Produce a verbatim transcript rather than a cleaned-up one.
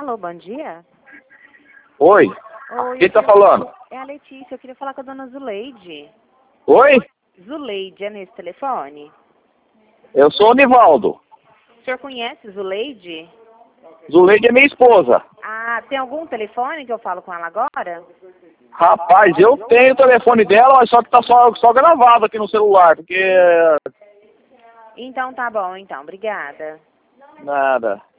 Alô, bom dia. Oi? Oi, Quem tá queria... falando? É a Letícia, eu queria falar com a dona Zuleide. Oi? Zuleide, é nesse telefone? Eu sou o Nivaldo. O senhor conhece Zuleide? Zuleide é minha esposa. Ah, tem algum telefone que eu falo com ela agora? Rapaz, eu tenho o telefone dela, mas só que tá só, só gravado aqui no celular, porque... Então tá bom, então. Obrigada. Nada.